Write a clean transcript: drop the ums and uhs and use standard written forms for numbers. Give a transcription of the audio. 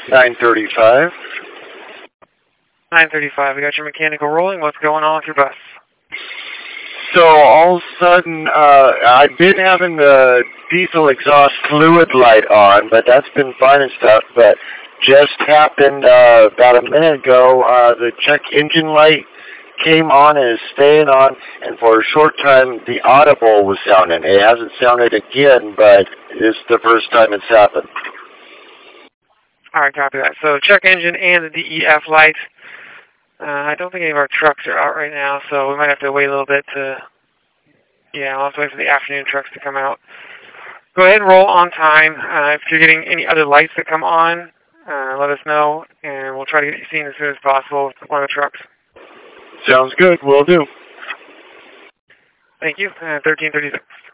935. 935, we got your mechanical rolling. What's going on with your bus? So all of a sudden, I've been having the diesel exhaust fluid light on, but that's been fine and stuff, but just happened about a minute ago, the check engine light came on and is staying on, and for a short time, the audible was sounding. It hasn't sounded again, but it's the first time it's happened. All right, copy that. So check engine and the DEF light. I don't think any of our trucks are out right now, so we might have to wait a little bit to, I'll have to wait for the afternoon trucks to come out. Go ahead and roll on time. If you're getting any other lights that come on, let us know, and we'll try to get you seen as soon as possible with one of the trucks. Sounds good. Will do. Thank you. 1336.